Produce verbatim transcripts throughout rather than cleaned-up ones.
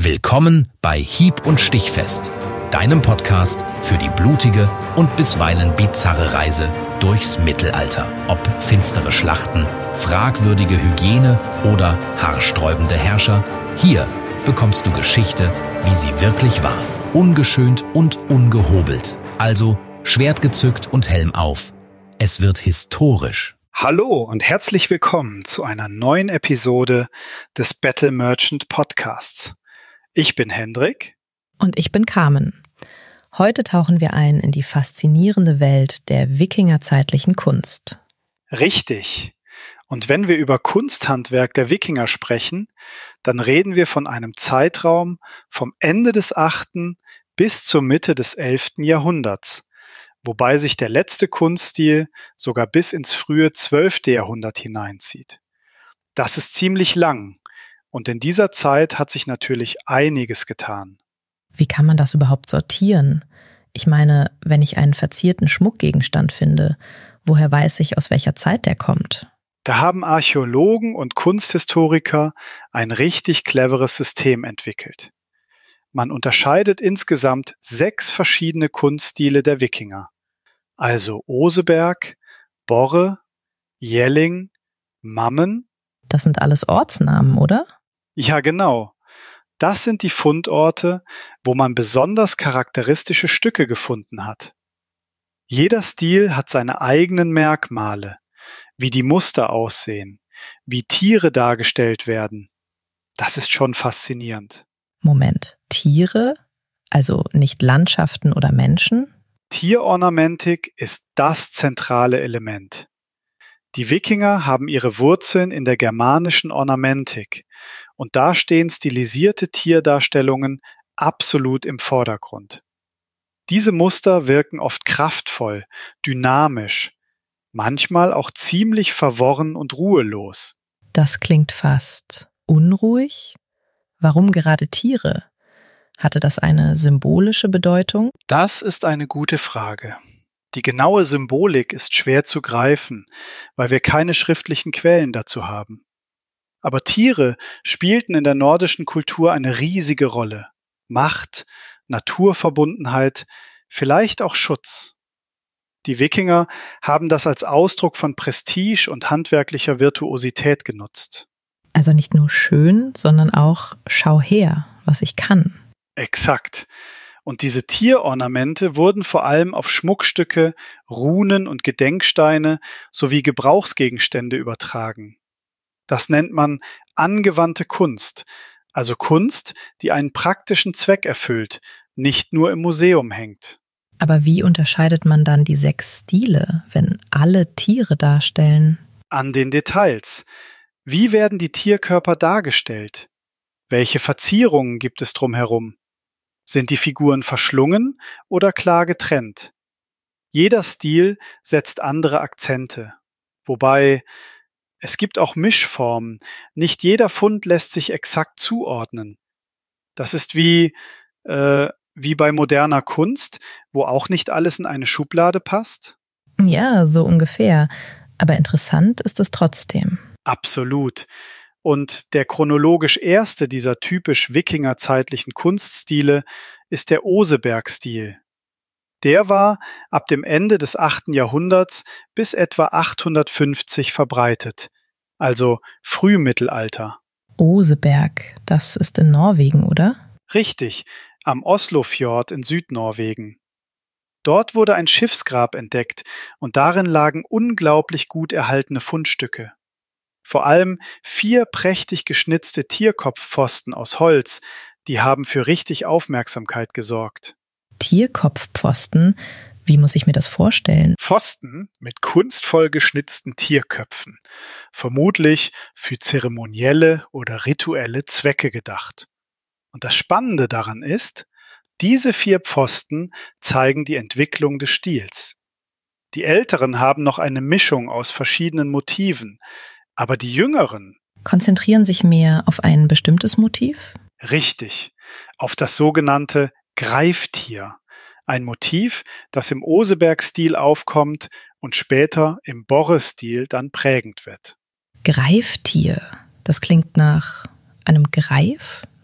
Willkommen bei Hieb- und Stichfest, deinem Podcast für die blutige und bisweilen bizarre Reise durchs Mittelalter. Ob finstere Schlachten, fragwürdige Hygiene oder haarsträubende Herrscher, hier bekommst du Geschichte, wie sie wirklich war. Ungeschönt und ungehobelt. Also Schwert gezückt und Helm auf. Es wird historisch. Hallo und herzlich willkommen zu einer neuen Episode des Battle Merchant Podcasts. Ich bin Hendrik. Und ich bin Carmen. Heute tauchen wir ein in die faszinierende Welt der wikingerzeitlichen Kunst. Richtig. Und wenn wir über Kunsthandwerk der Wikinger sprechen, dann reden wir von einem Zeitraum vom Ende des achten bis zur Mitte des elften Jahrhunderts, wobei sich der letzte Kunststil sogar bis ins frühe zwölfte Jahrhundert hineinzieht. Das ist ziemlich lang. Und in dieser Zeit hat sich natürlich einiges getan. Wie kann man das überhaupt sortieren? Ich meine, wenn ich einen verzierten Schmuckgegenstand finde, woher weiß ich, aus welcher Zeit der kommt? Da haben Archäologen und Kunsthistoriker ein richtig cleveres System entwickelt. Man unterscheidet insgesamt sechs verschiedene Kunststile der Wikinger. Also Oseberg, Borre, Jelling, Mammen. Das sind alles Ortsnamen, oder? Ja, genau. Das sind die Fundorte, wo man besonders charakteristische Stücke gefunden hat. Jeder Stil hat seine eigenen Merkmale, wie die Muster aussehen, wie Tiere dargestellt werden. Das ist schon faszinierend. Moment, Tiere? Also nicht Landschaften oder Menschen? Tierornamentik ist das zentrale Element. Die Wikinger haben ihre Wurzeln in der germanischen Ornamentik und da stehen stilisierte Tierdarstellungen absolut im Vordergrund. Diese Muster wirken oft kraftvoll, dynamisch, manchmal auch ziemlich verworren und ruhelos. Das klingt fast unruhig. Warum gerade Tiere? Hatte das eine symbolische Bedeutung? Das ist eine gute Frage. Die genaue Symbolik ist schwer zu greifen, weil wir keine schriftlichen Quellen dazu haben. Aber Tiere spielten in der nordischen Kultur eine riesige Rolle. Macht, Naturverbundenheit, vielleicht auch Schutz. Die Wikinger haben das als Ausdruck von Prestige und handwerklicher Virtuosität genutzt. Also nicht nur schön, sondern auch schau her, was ich kann. Exakt. Und diese Tierornamente wurden vor allem auf Schmuckstücke, Runen und Gedenksteine sowie Gebrauchsgegenstände übertragen. Das nennt man angewandte Kunst, also Kunst, die einen praktischen Zweck erfüllt, nicht nur im Museum hängt. Aber wie unterscheidet man dann die sechs Stile, wenn alle Tiere darstellen? An den Details. Wie werden die Tierkörper dargestellt? Welche Verzierungen gibt es drumherum? Sind die Figuren verschlungen oder klar getrennt? Jeder Stil setzt andere Akzente. Wobei, es gibt auch Mischformen. Nicht jeder Fund lässt sich exakt zuordnen. Das ist wie, äh, wie bei moderner Kunst, wo auch nicht alles in eine Schublade passt. Ja, so ungefähr. Aber interessant ist es trotzdem. Absolut. Und der chronologisch erste dieser typisch wikingerzeitlichen Kunststile ist der Oseberg-Stil. Der war ab dem Ende des achten Jahrhunderts bis etwa achthundertfünfzig verbreitet, also Frühmittelalter. Oseberg, das ist in Norwegen, oder? Richtig, am Oslofjord in Südnorwegen. Dort wurde ein Schiffsgrab entdeckt und darin lagen unglaublich gut erhaltene Fundstücke. Vor allem vier prächtig geschnitzte Tierkopfpfosten aus Holz, die haben für richtig Aufmerksamkeit gesorgt. Tierkopfpfosten? Wie muss ich mir das vorstellen? Pfosten mit kunstvoll geschnitzten Tierköpfen, vermutlich für zeremonielle oder rituelle Zwecke gedacht. Und das Spannende daran ist, diese vier Pfosten zeigen die Entwicklung des Stils. Die älteren haben noch eine Mischung aus verschiedenen Motiven, aber die jüngeren konzentrieren sich mehr auf ein bestimmtes Motiv? Richtig, auf das sogenannte Greiftier. Ein Motiv, das im Oseberg-Stil aufkommt und später im Borre-Stil dann prägend wird. Greiftier, das klingt nach einem Greif?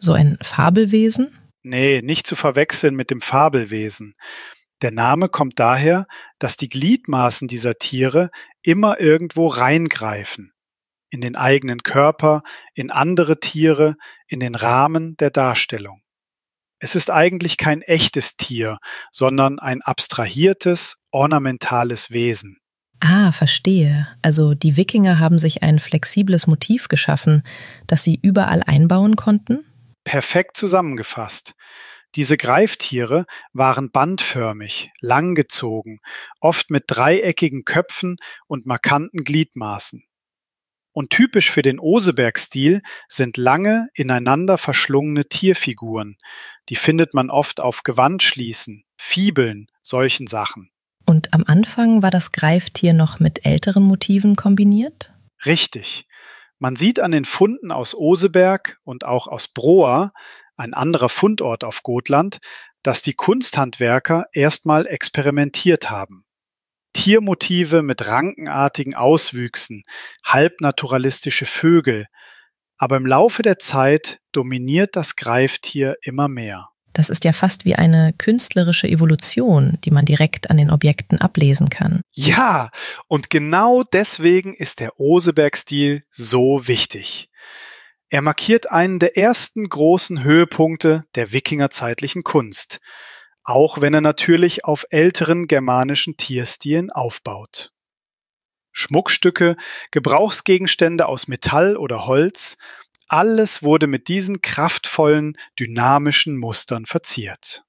So ein Fabelwesen? Nee, nicht zu verwechseln mit dem Fabelwesen. Der Name kommt daher, dass die Gliedmaßen dieser Tiere immer irgendwo reingreifen. In den eigenen Körper, in andere Tiere, in den Rahmen der Darstellung. Es ist eigentlich kein echtes Tier, sondern ein abstrahiertes, ornamentales Wesen. Ah, verstehe. Also die Wikinger haben sich ein flexibles Motiv geschaffen, das sie überall einbauen konnten? Perfekt zusammengefasst. Diese Greiftiere waren bandförmig, langgezogen, oft mit dreieckigen Köpfen und markanten Gliedmaßen. Und typisch für den Oseberg-Stil sind lange, ineinander verschlungene Tierfiguren. Die findet man oft auf Gewandschließen, Fibeln, solchen Sachen. Und am Anfang war das Greiftier noch mit älteren Motiven kombiniert? Richtig. Man sieht an den Funden aus Oseberg und auch aus Broa, ein anderer Fundort auf Gotland, dass die Kunsthandwerker erstmal experimentiert haben. Tiermotive mit rankenartigen Auswüchsen, halbnaturalistische Vögel. Aber im Laufe der Zeit dominiert das Greiftier immer mehr. Das ist ja fast wie eine künstlerische Evolution, die man direkt an den Objekten ablesen kann. Ja, und genau deswegen ist der Oseberg-Stil so wichtig. Er markiert einen der ersten großen Höhepunkte der wikingerzeitlichen Kunst, auch wenn er natürlich auf älteren germanischen Tierstilen aufbaut. Schmuckstücke, Gebrauchsgegenstände aus Metall oder Holz, alles wurde mit diesen kraftvollen, dynamischen Mustern verziert.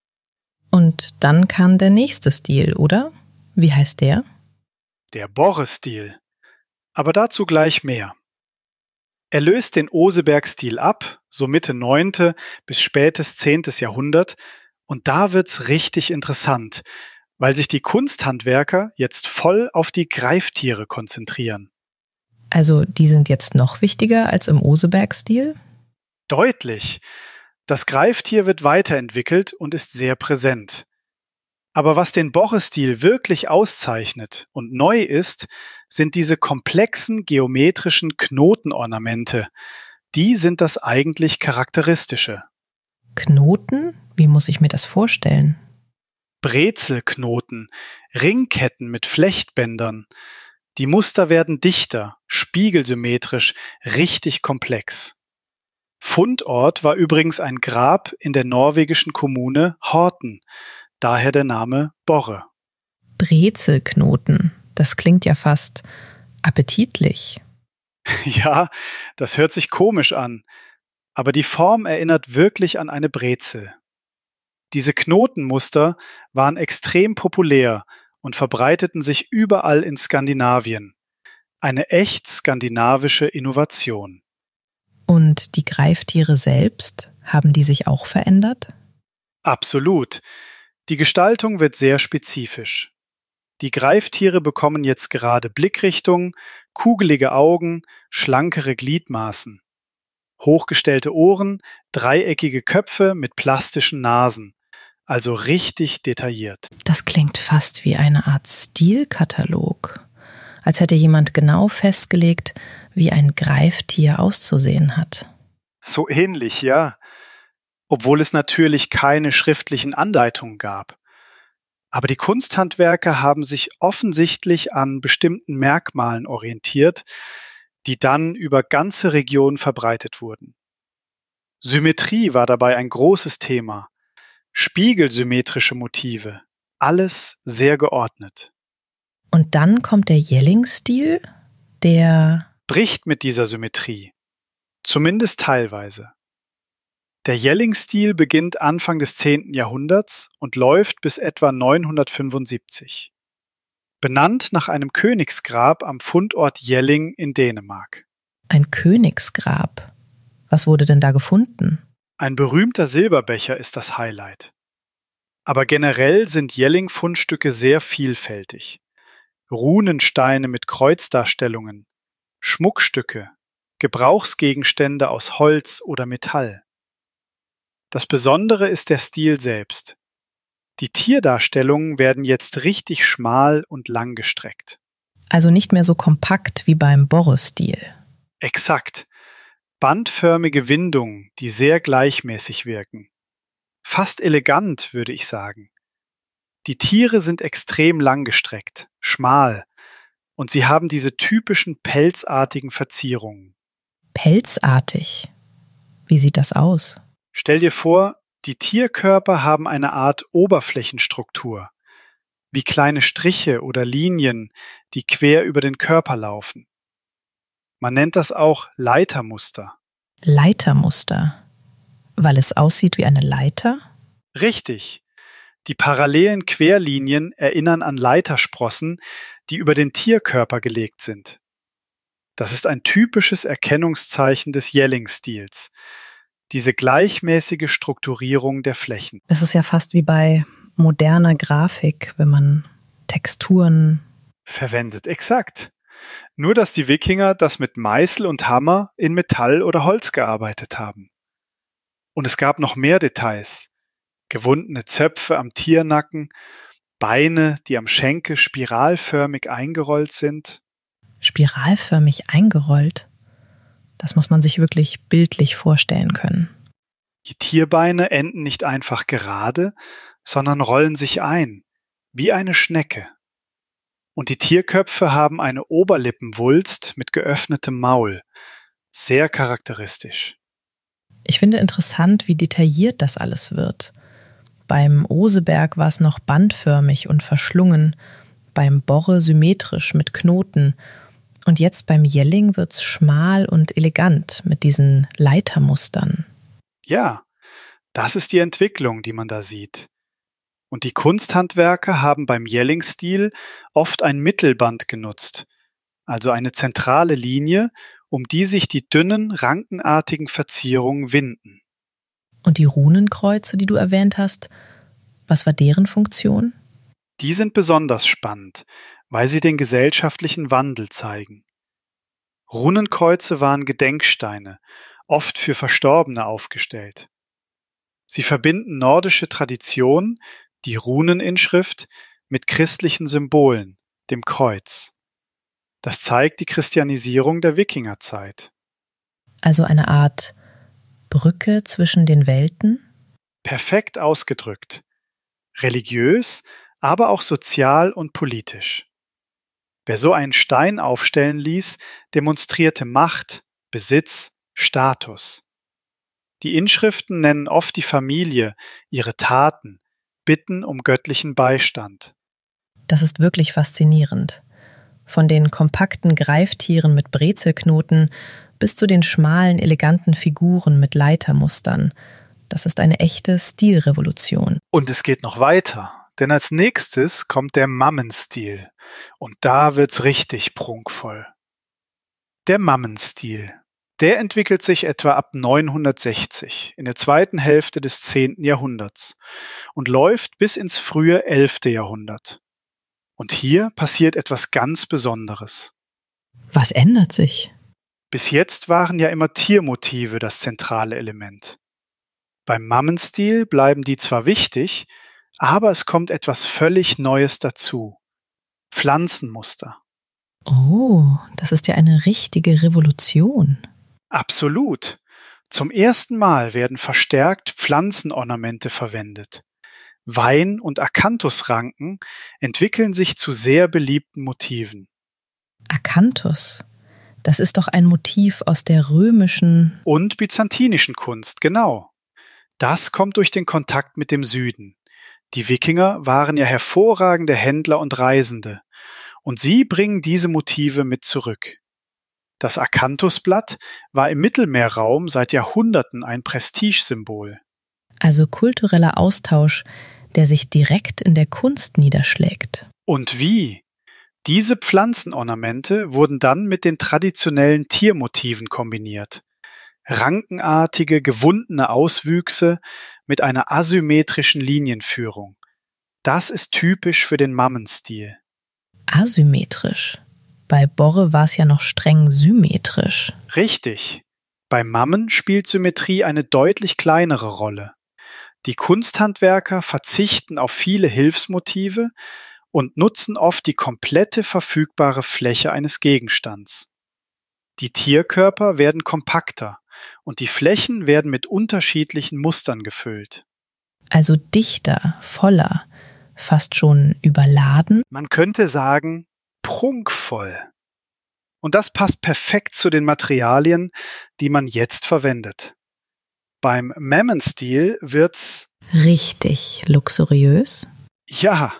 Und dann kam der nächste Stil, oder? Wie heißt der? Der Borre-Stil. Aber dazu gleich mehr. Er löst den Oseberg-Stil ab, so Mitte neunte bis spätes zehntes Jahrhundert, und da wird's richtig interessant, weil sich die Kunsthandwerker jetzt voll auf die Greiftiere konzentrieren. Also die sind jetzt noch wichtiger als im Oseberg-Stil? Deutlich. Das Greiftier wird weiterentwickelt und ist sehr präsent. Aber was den Borre-Stil wirklich auszeichnet und neu ist, sind diese komplexen geometrischen Knotenornamente. Die sind das eigentlich Charakteristische. Knoten? Wie muss ich mir das vorstellen? Brezelknoten, Ringketten mit Flechtbändern. Die Muster werden dichter, spiegelsymmetrisch, richtig komplex. Fundort war übrigens ein Grab in der norwegischen Kommune Horten, daher der Name Borre. Brezelknoten, das klingt ja fast appetitlich. Ja, das hört sich komisch an, aber die Form erinnert wirklich an eine Brezel. Diese Knotenmuster waren extrem populär und verbreiteten sich überall in Skandinavien. Eine echt skandinavische Innovation. Und die Greiftiere selbst, haben die sich auch verändert? Absolut. Die Gestaltung wird sehr spezifisch. Die Greiftiere bekommen jetzt gerade Blickrichtung, kugelige Augen, schlankere Gliedmaßen. Hochgestellte Ohren, dreieckige Köpfe mit plastischen Nasen. Also richtig detailliert. Das klingt fast wie eine Art Stilkatalog. Als hätte jemand genau festgelegt, wie ein Greiftier auszusehen hat. So ähnlich, ja. Obwohl es natürlich keine schriftlichen Anleitungen gab. Aber die Kunsthandwerker haben sich offensichtlich an bestimmten Merkmalen orientiert, die dann über ganze Regionen verbreitet wurden. Symmetrie war dabei ein großes Thema. Spiegelsymmetrische Motive, alles sehr geordnet. Und dann kommt der Jelling-Stil, der bricht mit dieser Symmetrie, zumindest teilweise. Der Jelling-Stil beginnt Anfang des zehnten Jahrhunderts und läuft bis etwa neunhundertfünfundsiebzig. Benannt nach einem Königsgrab am Fundort Jelling in Dänemark. Ein Königsgrab? Was wurde denn da gefunden? Ein berühmter Silberbecher ist das Highlight. Aber generell sind Jelling-Fundstücke sehr vielfältig. Runensteine mit Kreuzdarstellungen, Schmuckstücke, Gebrauchsgegenstände aus Holz oder Metall. Das Besondere ist der Stil selbst. Die Tierdarstellungen werden jetzt richtig schmal und langgestreckt. Also nicht mehr so kompakt wie beim Borre-Stil. Exakt. bandförmige Windungen, die sehr gleichmäßig wirken. Fast elegant, würde ich sagen. Die Tiere sind extrem langgestreckt, schmal, und sie haben diese typischen pelzartigen Verzierungen. Pelzartig? Wie sieht das aus? Stell dir vor, die Tierkörper haben eine Art Oberflächenstruktur, wie kleine Striche oder Linien, die quer über den Körper laufen. Man nennt das auch Leitermuster. Leitermuster? Weil es aussieht wie eine Leiter? Richtig. Die parallelen Querlinien erinnern an Leitersprossen, die über den Tierkörper gelegt sind. Das ist ein typisches Erkennungszeichen des Yelling-Stils, diese gleichmäßige Strukturierung der Flächen. Das ist ja fast wie bei moderner Grafik, wenn man Texturen verwendet. Exakt. Nur, dass die Wikinger das mit Meißel und Hammer in Metall oder Holz gearbeitet haben. Und es gab noch mehr Details. Gewundene Zöpfe am Tiernacken, Beine, die am Schenkel spiralförmig eingerollt sind. Spiralförmig eingerollt? Das muss man sich wirklich bildlich vorstellen können. Die Tierbeine enden nicht einfach gerade, sondern rollen sich ein, wie eine Schnecke. Und die Tierköpfe haben eine Oberlippenwulst mit geöffnetem Maul. Sehr charakteristisch. Ich finde interessant, wie detailliert das alles wird. Beim Oseberg war es noch bandförmig und verschlungen, beim Borre symmetrisch mit Knoten. Und jetzt beim Yelling wird's schmal und elegant mit diesen Leitermustern. Ja, das ist die Entwicklung, die man da sieht. Und die Kunsthandwerker haben beim Yelling-Stil oft ein Mittelband genutzt, also eine zentrale Linie, um die sich die dünnen, rankenartigen Verzierungen winden. Und die Runenkreuze, die du erwähnt hast, was war deren Funktion? Die sind besonders spannend, weil sie den gesellschaftlichen Wandel zeigen. Runenkreuze waren Gedenksteine, oft für Verstorbene aufgestellt. Sie verbinden nordische Tradition, die Runeninschrift, mit christlichen Symbolen, dem Kreuz. Das zeigt die Christianisierung der Wikingerzeit. Also eine Art Brücke zwischen den Welten? Perfekt ausgedrückt. Religiös, aber auch sozial und politisch. Wer so einen Stein aufstellen ließ, demonstrierte Macht, Besitz, Status. Die Inschriften nennen oft die Familie, ihre Taten, bitten um göttlichen Beistand. Das ist wirklich faszinierend. Von den kompakten Greiftieren mit Brezelknoten bis zu den schmalen, eleganten Figuren mit Leitermustern. Das ist eine echte Stilrevolution. Und es geht noch weiter, denn als nächstes kommt der Mammenstil. Und da wird's richtig prunkvoll. Der Mammenstil, der entwickelt sich etwa ab neunhundertsechzig, in der zweiten Hälfte des zehnten Jahrhunderts und läuft bis ins frühe elfte Jahrhundert. Und hier passiert etwas ganz Besonderes. Was ändert sich? Bis jetzt waren ja immer Tiermotive das zentrale Element. Beim Mammenstil bleiben die zwar wichtig, aber es kommt etwas völlig Neues dazu. Pflanzenmuster. Oh, das ist ja eine richtige Revolution. Absolut. Zum ersten Mal werden verstärkt Pflanzenornamente verwendet. Wein- und Akanthusranken entwickeln sich zu sehr beliebten Motiven. Akanthus, das ist doch ein Motiv aus der römischen und byzantinischen Kunst, genau. Das kommt durch den Kontakt mit dem Süden. Die Wikinger waren ja hervorragende Händler und Reisende, und sie bringen diese Motive mit zurück. Das Akanthusblatt war im Mittelmeerraum seit Jahrhunderten ein Prestigesymbol. Also kultureller Austausch, der sich direkt in der Kunst niederschlägt. Und wie? Diese Pflanzenornamente wurden dann mit den traditionellen Tiermotiven kombiniert. Rankenartige, gewundene Auswüchse mit einer asymmetrischen Linienführung. Das ist typisch für den Mammenstil. Asymmetrisch? Bei Borre war es ja noch streng symmetrisch. Richtig. Beim Mammen spielt Symmetrie eine deutlich kleinere Rolle. Die Kunsthandwerker verzichten auf viele Hilfsmotive und nutzen oft die komplette verfügbare Fläche eines Gegenstands. Die Tierkörper werden kompakter und die Flächen werden mit unterschiedlichen Mustern gefüllt. Also dichter, voller, fast schon überladen. Man könnte sagen, prunkvoll. Und das passt perfekt zu den Materialien, die man jetzt verwendet. Beim Mammon-Stil wird's richtig luxuriös. Ja,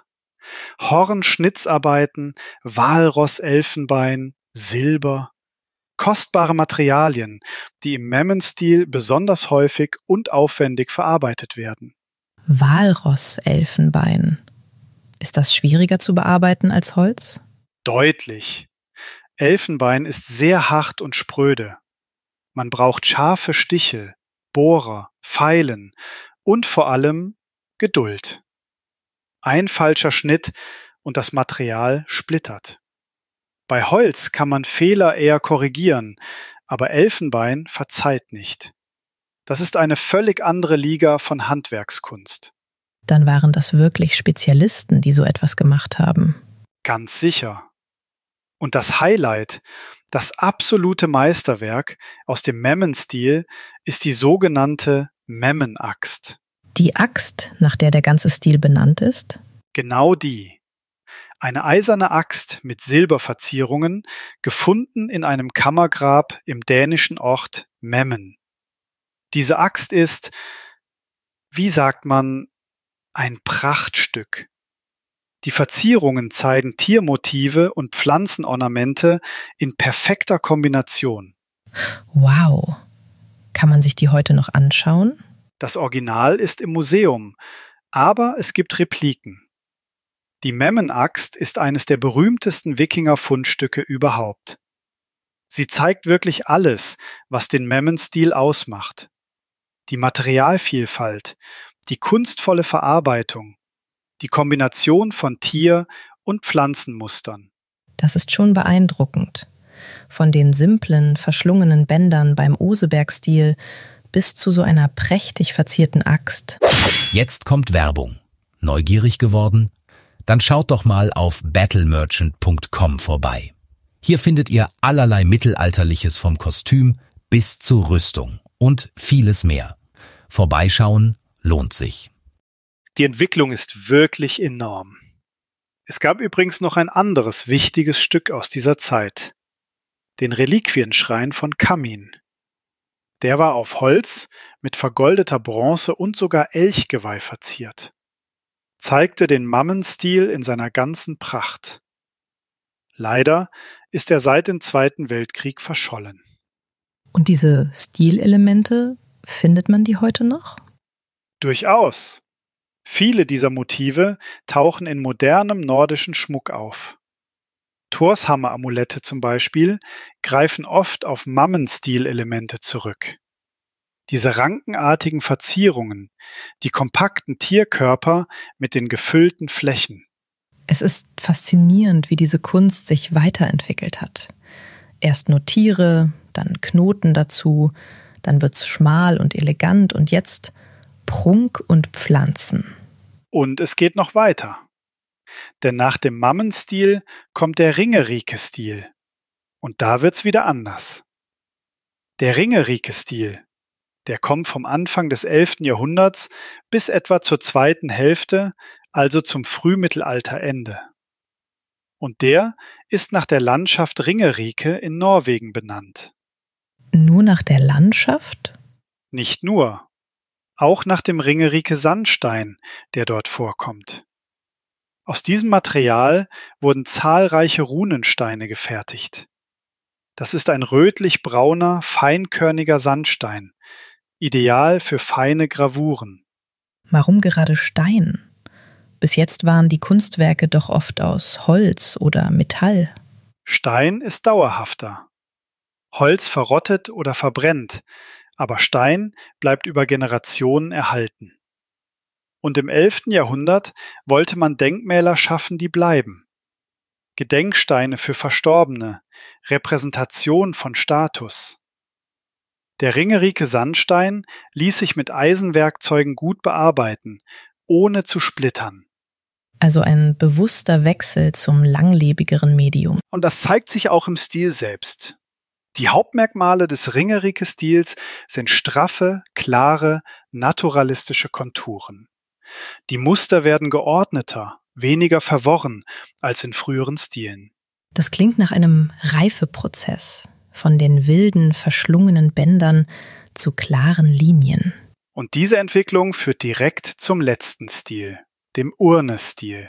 Hornschnitzarbeiten, Walross-Elfenbein, Silber, kostbare Materialien, die im Mammon-Stil besonders häufig und aufwendig verarbeitet werden. Walross-Elfenbein. Ist das schwieriger zu bearbeiten als Holz? Deutlich. Elfenbein ist sehr hart und spröde. Man braucht scharfe Stichel, Bohrer, Feilen und vor allem Geduld. Ein falscher Schnitt und das Material splittert. Bei Holz kann man Fehler eher korrigieren, aber Elfenbein verzeiht nicht. Das ist eine völlig andere Liga von Handwerkskunst. Dann waren das wirklich Spezialisten, die so etwas gemacht haben. Ganz sicher. Und das Highlight, das absolute Meisterwerk aus dem Mammon-Stil ist die sogenannte Mammon-Axt. Die Axt, nach der der ganze Stil benannt ist? Genau die. Eine eiserne Axt mit Silberverzierungen, gefunden in einem Kammergrab im dänischen Ort Memmen. Diese Axt ist, wie sagt man, ein Prachtstück. Die Verzierungen zeigen Tiermotive und Pflanzenornamente in perfekter Kombination. Wow. Kann man sich die heute noch anschauen? Das Original ist im Museum, aber es gibt Repliken. Die Mammon-Axt ist eines der berühmtesten Wikinger-Fundstücke überhaupt. Sie zeigt wirklich alles, was den Mammon-Stil ausmacht. Die Materialvielfalt, die kunstvolle Verarbeitung, die Kombination von Tier- und Pflanzenmustern. Das ist schon beeindruckend. Von den simplen, verschlungenen Bändern beim Oseberg-Stil bis zu so einer prächtig verzierten Axt. Jetzt kommt Werbung. Neugierig geworden? Dann schaut doch mal auf battle merchant punkt com vorbei. Hier findet ihr allerlei Mittelalterliches vom Kostüm bis zur Rüstung und vieles mehr. Vorbeischauen lohnt sich. Die Entwicklung ist wirklich enorm. Es gab übrigens noch ein anderes wichtiges Stück aus dieser Zeit. Den Reliquienschrein von Kamin. Der war auf Holz mit vergoldeter Bronze und sogar Elchgeweih verziert. Zeigte den Mammon-Stil in seiner ganzen Pracht. Leider ist er seit dem Zweiten Weltkrieg verschollen. Und diese Stilelemente, findet man die heute noch? Durchaus. Viele dieser Motive tauchen in modernem nordischen Schmuck auf. Thorshammer-Amulette zum Beispiel greifen oft auf Mammon-Stil-Elemente zurück. Diese rankenartigen Verzierungen, die kompakten Tierkörper mit den gefüllten Flächen. Es ist faszinierend, wie diese Kunst sich weiterentwickelt hat. Erst nur Tiere, dann Knoten dazu, dann wird's schmal und elegant und jetzt Prunk und Pflanzen. Und es geht noch weiter. Denn nach dem Mammon-Stil kommt der Ringerike-Stil. Und da wird's wieder anders. Der Ringerike-Stil, der kommt vom Anfang des elften Jahrhunderts bis etwa zur zweiten Hälfte, also zum Frühmittelalterende. Und der ist nach der Landschaft Ringerike in Norwegen benannt. Nur nach der Landschaft? Nicht nur. Auch nach dem Ringerike-Sandstein, der dort vorkommt. Aus diesem Material wurden zahlreiche Runensteine gefertigt. Das ist ein rötlich-brauner, feinkörniger Sandstein, ideal für feine Gravuren. Warum gerade Stein? Bis jetzt waren die Kunstwerke doch oft aus Holz oder Metall. Stein ist dauerhafter. Holz verrottet oder verbrennt, aber Stein bleibt über Generationen erhalten. Und im elften Jahrhundert wollte man Denkmäler schaffen, die bleiben. Gedenksteine für Verstorbene, Repräsentation von Status. Der Ringerike-Sandstein ließ sich mit Eisenwerkzeugen gut bearbeiten, ohne zu splittern. Also ein bewusster Wechsel zum langlebigeren Medium. Und das zeigt sich auch im Stil selbst. Die Hauptmerkmale des Ringerike-Stils sind straffe, klare, naturalistische Konturen. Die Muster werden geordneter, weniger verworren als in früheren Stilen. Das klingt nach einem Reifeprozess, von den wilden, verschlungenen Bändern zu klaren Linien. Und diese Entwicklung führt direkt zum letzten Stil, dem Urne-Stil.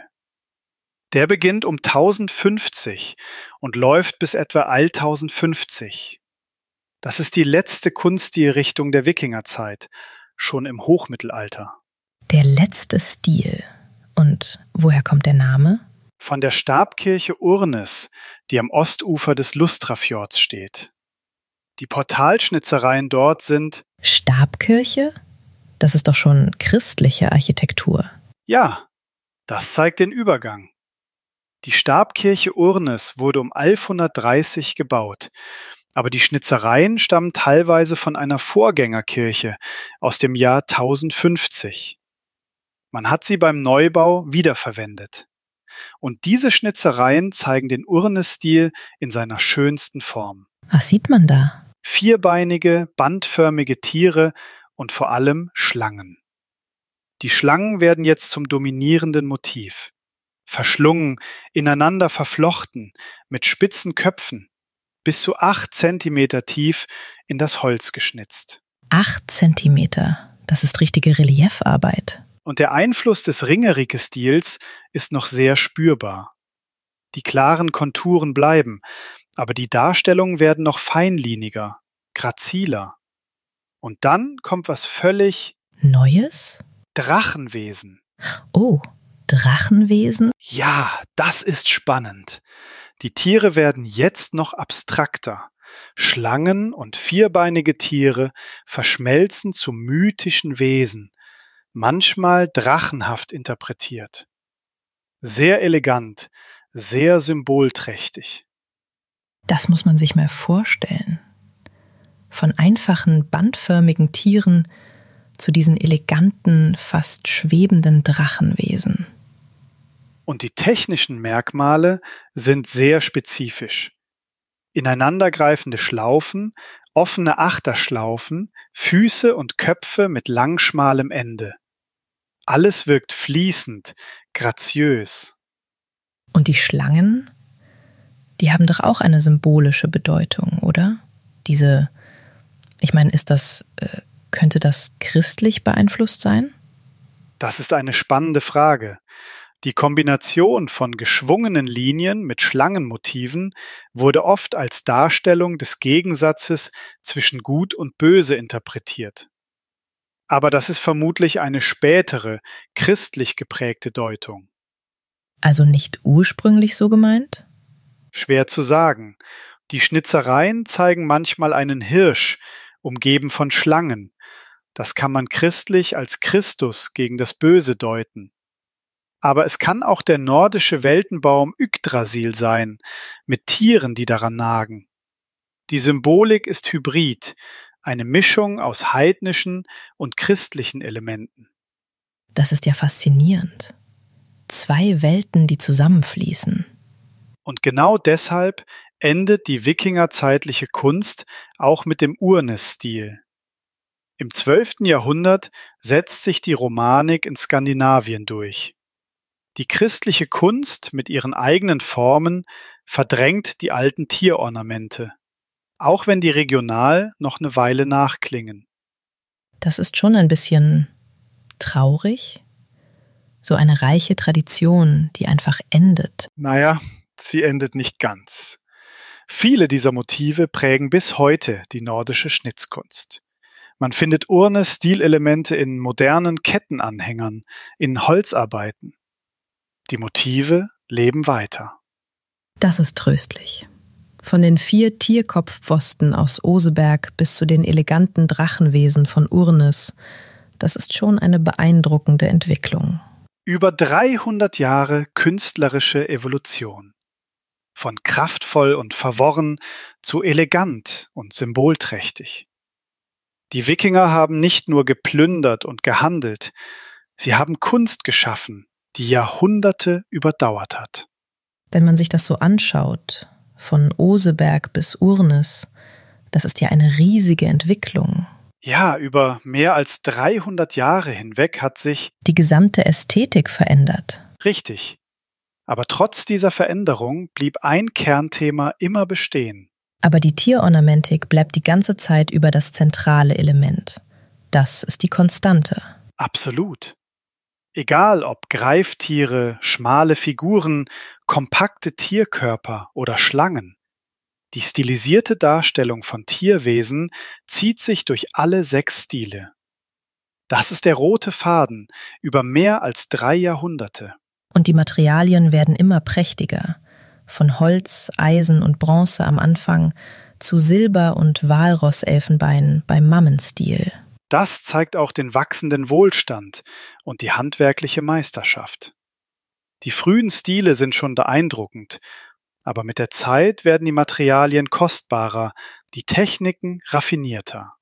Der beginnt um tausendfünfzig und läuft bis etwa tausendfünfzig. Das ist die letzte Kunststilrichtung der Wikingerzeit, schon im Hochmittelalter. Der letzte Stil. Und woher kommt der Name? Von der Stabkirche Urnes, die am Ostufer des Lustrafjords steht. Die Portalschnitzereien dort sind... Stabkirche? Das ist doch schon christliche Architektur. Ja, das zeigt den Übergang. Die Stabkirche Urnes wurde um elfhundertdreißig gebaut, aber die Schnitzereien stammen teilweise von einer Vorgängerkirche aus dem Jahr tausendfünfzig. Man hat sie beim Neubau wiederverwendet. Und diese Schnitzereien zeigen den Urne-Stil in seiner schönsten Form. Was sieht man da? Vierbeinige, bandförmige Tiere und vor allem Schlangen. Die Schlangen werden jetzt zum dominierenden Motiv. Verschlungen, ineinander verflochten, mit spitzen Köpfen, bis zu acht Zentimeter tief in das Holz geschnitzt. Acht Zentimeter, das ist richtige Reliefarbeit. Und der Einfluss des Ringerike-Stils ist noch sehr spürbar. Die klaren Konturen bleiben, aber die Darstellungen werden noch feinliniger, graziler. Und dann kommt was völlig Neues? Drachenwesen. Oh, Drachenwesen? Ja, das ist spannend. Die Tiere werden jetzt noch abstrakter. Schlangen und vierbeinige Tiere verschmelzen zu mythischen Wesen, manchmal drachenhaft interpretiert. Sehr elegant, sehr symbolträchtig. Das muss man sich mal vorstellen. Von einfachen, bandförmigen Tieren zu diesen eleganten, fast schwebenden Drachenwesen. Und die technischen Merkmale sind sehr spezifisch. Ineinandergreifende Schlaufen, offene Achterschlaufen, Füße und Köpfe mit langschmalem Ende. Alles wirkt fließend, graziös. Und die Schlangen, die haben doch auch eine symbolische Bedeutung, oder? Diese, ich meine, ist das, äh, könnte das christlich beeinflusst sein? Das ist eine spannende Frage. Die Kombination von geschwungenen Linien mit Schlangenmotiven wurde oft als Darstellung des Gegensatzes zwischen Gut und Böse interpretiert. Aber das ist vermutlich eine spätere, christlich geprägte Deutung. Also nicht ursprünglich so gemeint? Schwer zu sagen. Die Schnitzereien zeigen manchmal einen Hirsch, umgeben von Schlangen. Das kann man christlich als Christus gegen das Böse deuten. Aber es kann auch der nordische Weltenbaum Yggdrasil sein, mit Tieren, die daran nagen. Die Symbolik ist hybrid, eine Mischung aus heidnischen und christlichen Elementen. Das ist ja faszinierend. Zwei Welten, die zusammenfließen. Und genau deshalb endet die wikingerzeitliche Kunst auch mit dem Urnes-Stil. Im zwölften Jahrhundert setzt sich die Romanik in Skandinavien durch. Die christliche Kunst mit ihren eigenen Formen verdrängt die alten Tierornamente, auch wenn die regional noch eine Weile nachklingen. Das ist schon ein bisschen traurig. So eine reiche Tradition, die einfach endet. Naja, sie endet nicht ganz. Viele dieser Motive prägen bis heute die nordische Schnitzkunst. Man findet Urne-Stilelemente in modernen Kettenanhängern, in Holzarbeiten. Die Motive leben weiter. Das ist tröstlich. Von den vier Tierkopfpfosten aus Oseberg bis zu den eleganten Drachenwesen von Urnes, das ist schon eine beeindruckende Entwicklung. Über dreihundert Jahre künstlerische Evolution. Von kraftvoll und verworren zu elegant und symbolträchtig. Die Wikinger haben nicht nur geplündert und gehandelt, sie haben Kunst geschaffen, die Jahrhunderte überdauert hat. Wenn man sich das so anschaut, von Oseberg bis Urnes, Das ist ja eine riesige Entwicklung. Ja, über mehr als dreihundert Jahre hinweg hat sich die gesamte Ästhetik verändert. Richtig. Aber trotz dieser Veränderung blieb ein Kernthema immer bestehen. Aber die Tierornamentik bleibt die ganze Zeit über das zentrale Element. Das ist die Konstante. Absolut. Egal ob Greiftiere, schmale Figuren, kompakte Tierkörper oder Schlangen. Die stilisierte Darstellung von Tierwesen zieht sich durch alle sechs Stile. Das ist der rote Faden über mehr als drei Jahrhunderte. Und die Materialien werden immer prächtiger. Von Holz, Eisen und Bronze am Anfang zu Silber- und Walrosselfenbein beim Mammenstil. Das zeigt auch den wachsenden Wohlstand und die handwerkliche Meisterschaft. Die frühen Stile sind schon beeindruckend, aber mit der Zeit werden die Materialien kostbarer, die Techniken raffinierter.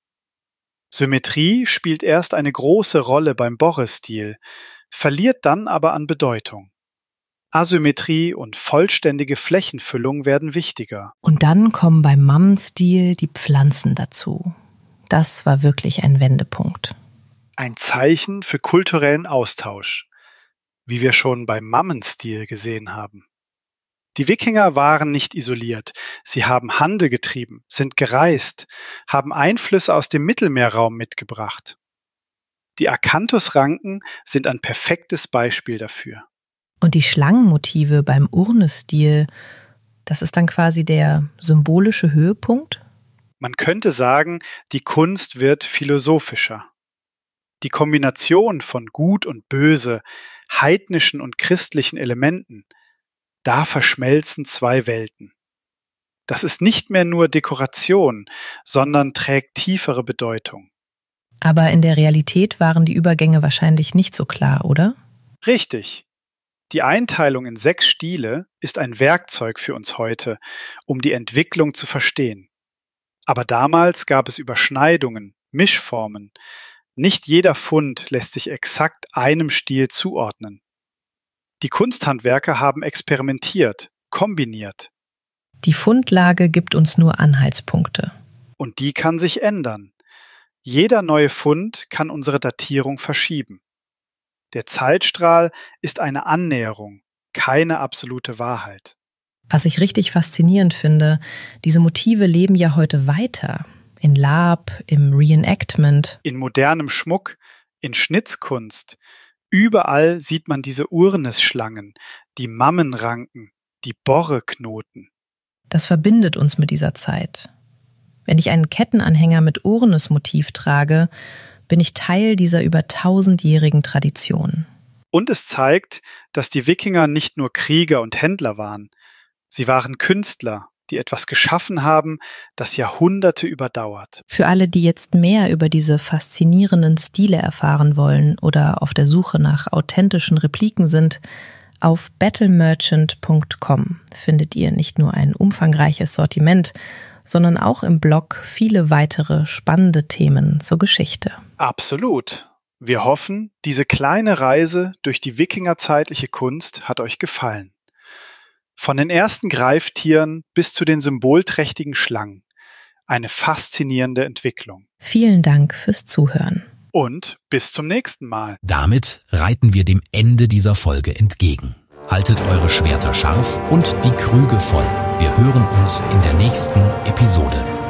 Symmetrie spielt erst eine große Rolle beim Borre-Stil, verliert dann aber an Bedeutung. Asymmetrie und vollständige Flächenfüllung werden wichtiger. Und dann kommen beim Mammenstil die Pflanzen dazu. Das war wirklich ein Wendepunkt. Ein Zeichen für kulturellen Austausch, wie wir schon beim Mammenstil gesehen haben. Die Wikinger waren nicht isoliert, sie haben Handel getrieben, sind gereist, haben Einflüsse aus dem Mittelmeerraum mitgebracht. Die Akanthusranken sind ein perfektes Beispiel dafür. Und die Schlangenmotive beim Urnestil, das ist dann quasi der symbolische Höhepunkt? Man könnte sagen, die Kunst wird philosophischer. Die Kombination von Gut und Böse, heidnischen und christlichen Elementen, da verschmelzen zwei Welten. Das ist nicht mehr nur Dekoration, sondern trägt tiefere Bedeutung. Aber in der Realität waren die Übergänge wahrscheinlich nicht so klar, oder? Richtig. Die Einteilung in sechs Stile ist ein Werkzeug für uns heute, um die Entwicklung zu verstehen. Aber damals gab es Überschneidungen, Mischformen. Nicht jeder Fund lässt sich exakt einem Stil zuordnen. Die Kunsthandwerker haben experimentiert, kombiniert. Die Fundlage gibt uns nur Anhaltspunkte. Und die kann sich ändern. Jeder neue Fund kann unsere Datierung verschieben. Der Zeitstrahl ist eine Annäherung, keine absolute Wahrheit. Was ich richtig faszinierend finde, diese Motive leben ja heute weiter. In Lab, im Reenactment. In modernem Schmuck, in Schnitzkunst. Überall sieht man diese Urnesschlangen, die Mammenranken, die Borreknoten. Das verbindet uns mit dieser Zeit. Wenn ich einen Kettenanhänger mit Urnesmotiv trage, bin ich Teil dieser über tausendjährigen Tradition. Und es zeigt, dass die Wikinger nicht nur Krieger und Händler waren. Sie waren Künstler, die etwas geschaffen haben, das Jahrhunderte überdauert. Für alle, die jetzt mehr über diese faszinierenden Stile erfahren wollen oder auf der Suche nach authentischen Repliken sind, auf battle merchant punkt com findet ihr nicht nur ein umfangreiches Sortiment, sondern auch im Blog viele weitere spannende Themen zur Geschichte. Absolut. Wir hoffen, diese kleine Reise durch die wikingerzeitliche Kunst hat euch gefallen. Von den ersten Greiftieren bis zu den symbolträchtigen Schlangen. Eine faszinierende Entwicklung. Vielen Dank fürs Zuhören. Und bis zum nächsten Mal. Damit reiten wir dem Ende dieser Folge entgegen. Haltet eure Schwerter scharf und die Krüge voll. Wir hören uns in der nächsten Episode.